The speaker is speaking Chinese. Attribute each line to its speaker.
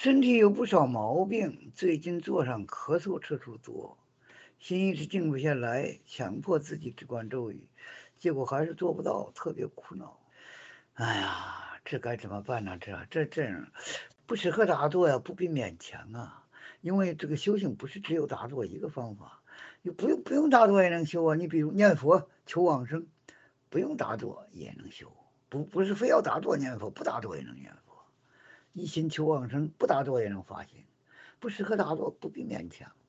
Speaker 1: 身体有不少毛病，最近坐上咳嗽次数多，心一直静不下来，强迫自己只管咒语，结果还是做不到，特别苦恼。哎呀，这该怎么办呢？这不适合打坐呀，不必勉强啊。因为这个修行不是只有打坐一个方法，又不用打坐也能修啊。你比如念佛求往生，不用打坐也能修，不是非要打坐念佛，不打坐也能念佛。一心求往生，不打坐也能发心，不适合打坐不必勉强。